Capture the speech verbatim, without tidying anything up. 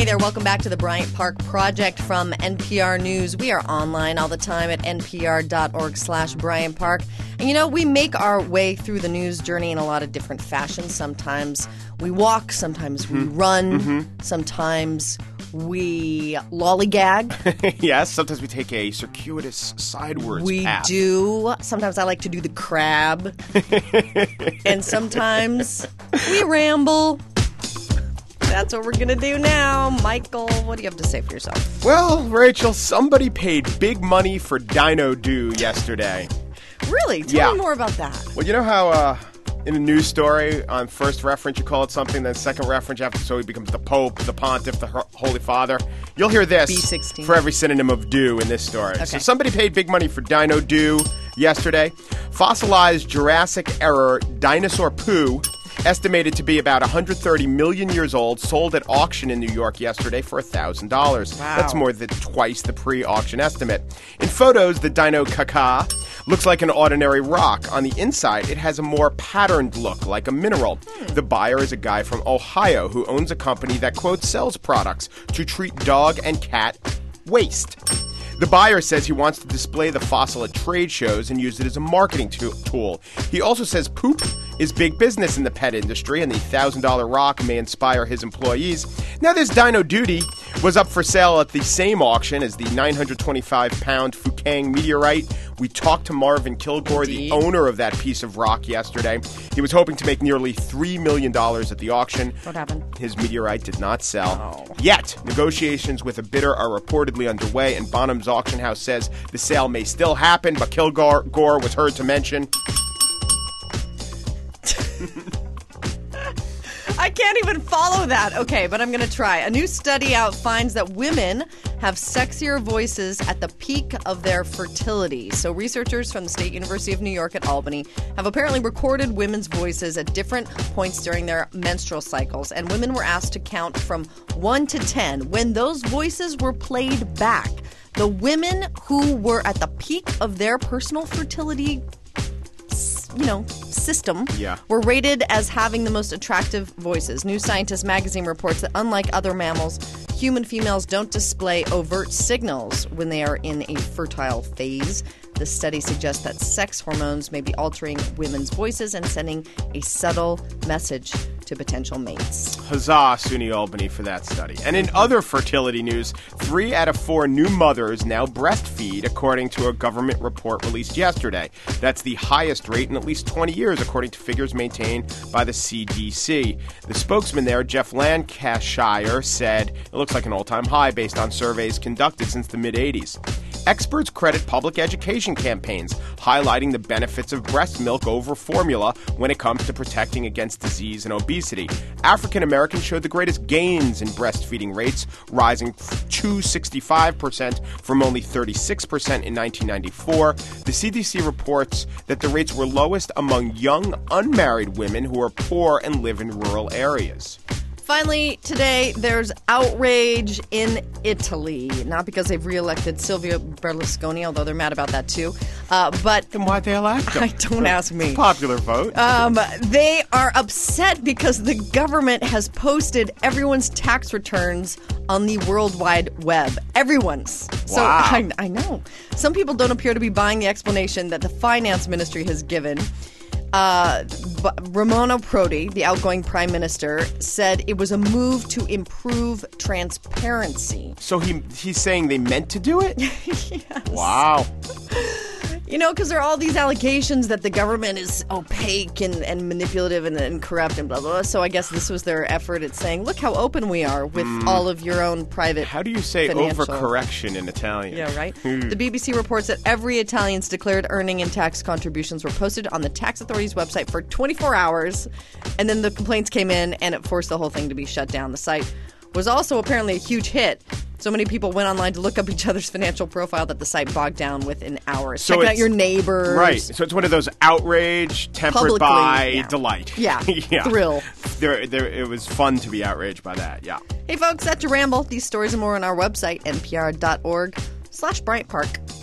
there, welcome back to the Bryant Park Project from N P R News. We are online all the time at npr.org slash Bryant Park. And you know, we make our way through the news journey in a lot of different fashions. Sometimes we walk, sometimes we mm-hmm. run, mm-hmm. sometimes we lollygag. Yes, sometimes we take a circuitous sideways we path. We do. Sometimes I like to do the crab. And sometimes we ramble. That's what we're going to do now. Michael, what do you have to say for yourself? Well, Rachel, somebody paid big money for Dino Do yesterday. Really? Tell yeah. me more about that. Well, you know how uh, in a news story, on first reference you call it something, then second reference after, so he becomes the Pope, the Pontiff, the Holy Father? You'll hear this B sixteen for every synonym of do in this story. Okay. So somebody paid big money for Dino Do yesterday. Fossilized Jurassic era dinosaur poo, estimated to be about one hundred thirty million years old, sold at auction in New York yesterday for one thousand dollars. Wow. That's more than twice the pre-auction estimate. In photos, the Dino Caca looks like an ordinary rock. On the inside, it has a more patterned look, like a mineral. Hmm. The buyer is a guy from Ohio who owns a company that, quote, sells products to treat dog and cat waste. The buyer says he wants to display the fossil at trade shows and use it as a marketing to- tool. He also says poop is big business in the pet industry, and the one thousand dollars rock may inspire his employees. Now, this Dino Duty was up for sale at the same auction as the nine hundred twenty-five pound Fukang meteorite. We talked to Marvin Kilgore, Indeed. the owner of that piece of rock, yesterday. He was hoping to make nearly three million dollars at the auction. What happened? His meteorite did not sell. Oh. Yet, negotiations with a bidder are reportedly underway, and Bonham's auction house says the sale may still happen, but Kilgore Gore was heard to mention... I can't even follow that. Okay, but I'm going to try. A new study out finds that women have sexier voices at the peak of their fertility. So researchers from the State University of New York at Albany have apparently recorded women's voices at different points during their menstrual cycles. And women were asked to count from one to ten. When those voices were played back, the women who were at the peak of their personal fertility you know, system yeah. were rated as having the most attractive voices. New Scientist magazine reports that unlike other mammals, human females don't display overt signals when they are in a fertile phase. The study suggests that sex hormones may be altering women's voices and sending a subtle message to potential mates. Huzzah, SUNY Albany, for that study. And in other fertility news, three out of four new mothers now breastfeed, according to a government report released yesterday. That's the highest rate in at least twenty years, according to figures maintained by the C D C. The spokesman there, Jeff Lancashire, said it looks like an all-time high based on surveys conducted since the mid-eighties. Experts credit public education campaigns highlighting the benefits of breast milk over formula when it comes to protecting against disease and obesity. African Americans showed the greatest gains in breastfeeding rates, rising to sixty-five percent from only thirty-six percent in nineteen ninety-four. The C D C reports that the rates were lowest among young, unmarried women who are poor and live in rural areas. Finally, today, there's outrage in Italy. Not because they've reelected Silvio Berlusconi, although they're mad about that too. Uh, but then why'd they elect him? I don't ask me. Popular vote. Um, they are upset because the government has posted everyone's tax returns on the World Wide Web. Everyone's. So wow. I, I know. Some people don't appear to be buying the explanation that the finance ministry has given. Uh, Romano Prodi, the outgoing prime minister, said it was a move to improve transparency. So he he's saying they meant to do it? Yes. Wow. You know, because there are all these allegations that the government is opaque and, and manipulative and, and corrupt and blah, blah, blah. So I guess this was their effort at saying, look how open we are with mm. all of your own private How do you say financial... overcorrection in Italian? Yeah, right? The B B C reports that every Italian's declared earning and tax contributions were posted on the tax authority's website for twenty-four hours. And then the complaints came in and it forced the whole thing to be shut down. The site was also apparently a huge hit. So many people went online to look up each other's financial profile that the site bogged down within hours. So Checking out your neighbors. Right. So it's one of those outrage tempered Publicly, by yeah. delight. Yeah. yeah. Thrill. There, there, it was fun to be outraged by that. Yeah. Hey, folks, that's your ramble. These stories and more on our website, npr.org slash Bryant Park.